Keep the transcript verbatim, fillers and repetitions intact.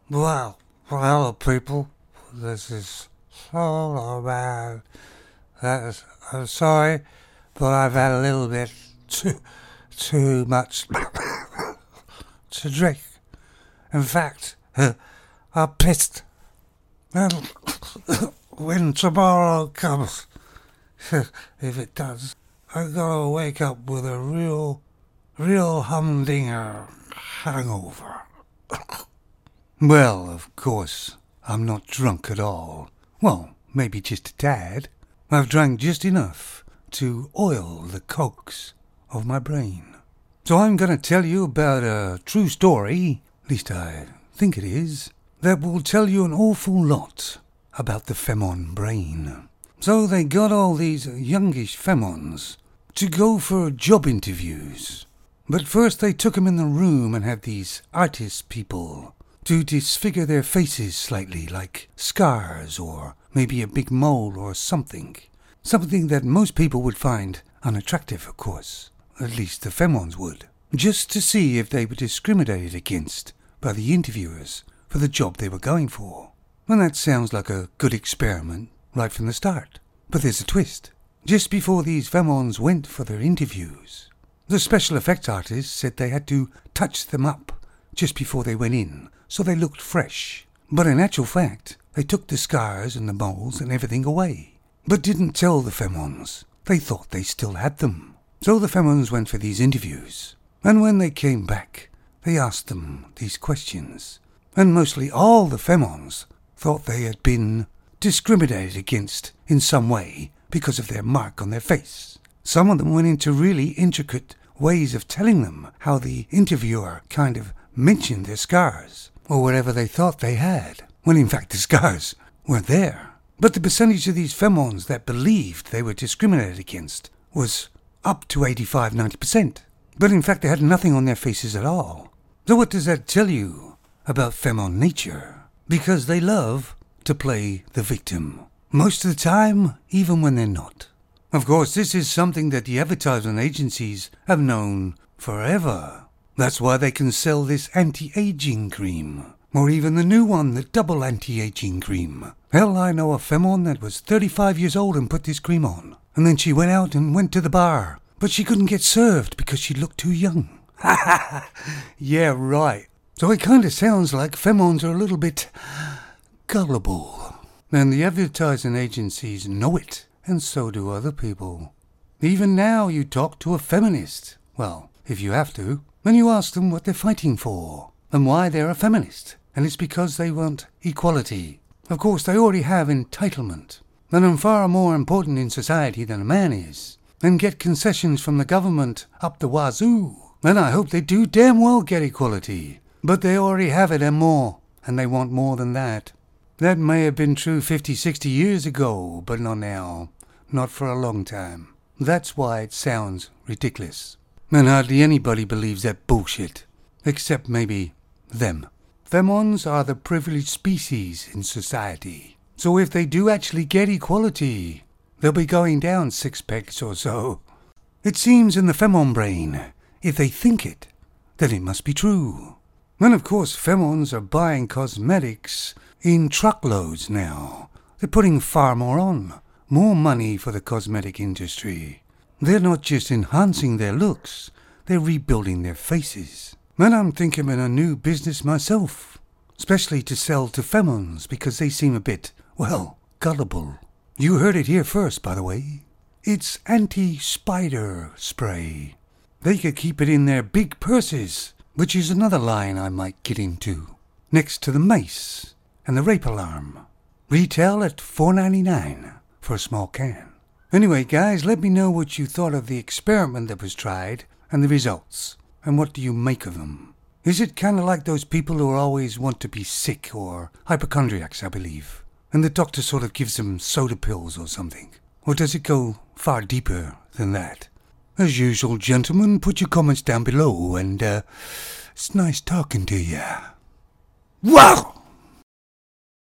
Well, hello people. This is Solar Man. That's, I'm sorry, but I've had a little bit too, too much to drink. In fact, uh, I'm pissed. And when tomorrow comes, if it does, I'm gonna wake up with a real, real humdinger hangover. Well, of course, I'm not drunk at all. Well, maybe just a tad. I've drank just enough to oil the cogs of my brain. So I'm going to tell you about a true story, at least I think it is, that will tell you an awful lot about the Femon brain. So they got all these youngish Femons to go for job interviews. But first they took them in the room and had these artist people to disfigure their faces slightly, like scars or maybe a big mole or something. Something that most people would find unattractive, of course. At least the Femons would. Just to see if they were discriminated against by the interviewers for the job they were going for. And that sounds like a good experiment right from the start. But there's a twist. Just before these Femons went for their interviews, the special effects artists said they had to touch them up just before they went in, so they looked fresh. But in actual fact, they took the scars and the moles and everything away, but didn't tell the Femons. They thought they still had them. So the Femons went for these interviews, and when they came back, they asked them these questions, and mostly all the Femons thought they had been discriminated against in some way because of their mark on their face. Some of them went into really intricate ways of telling them how the interviewer kind of mentioned their scars, or whatever they thought they had, when in fact the scars weren't there. But the percentage of these Femons that believed they were discriminated against was up to eighty-five to ninety percent. But in fact they had nothing on their faces at all. So what does that tell you about Femon nature? Because they love to play the victim. Most of the time, even when they're not. Of course, this is something that the advertising agencies have known forever. That's why they can sell this anti-aging cream. Or even the new one, the double anti-aging cream. Hell, I know a Femon that was thirty-five years old and put this cream on. And then she went out and went to the bar. But she couldn't get served because she looked too young. Ha ha ha! Yeah, right. So it kind of sounds like Femons are a little bit gullible. And the advertising agencies know it. And so do other people. Even now you talk to a feminist. Well, if you have to. Then you ask them what they're fighting for, and why they're a feminist, and it's because they want equality. Of course, they already have entitlement, and are far more important in society than a man is, and get concessions from the government up the wazoo. And I hope they do damn well get equality, but they already have it and more, and they want more than that. That may have been true fifty, sixty years ago, but not now, not for a long time. That's why it sounds ridiculous. And hardly anybody believes that bullshit, except maybe them. Femons are the privileged species in society. So if they do actually get equality, they'll be going down six pegs or so. It seems in the Femon brain, if they think it, then it must be true. And of course Femons are buying cosmetics in truckloads now. They're putting far more on, more money for the cosmetic industry. They're not just enhancing their looks, they're rebuilding their faces. And I'm thinking of a new business myself, especially to sell to Femons because they seem a bit, well, gullible. You heard it here first, by the way. It's anti-spider spray. They could keep it in their big purses, which is another line I might get into, next to the mace and the rape alarm. Retail at four ninety-nine for a small can. Anyway, guys, let me know what you thought of the experiment that was tried and the results, and what do you make of them? Is it kind of like those people who always want to be sick, or hypochondriacs, I believe, and the doctor sort of gives them soda pills or something? Or does it go far deeper than that? As usual, gentlemen, put your comments down below, and uh, it's nice talking to you. Wow!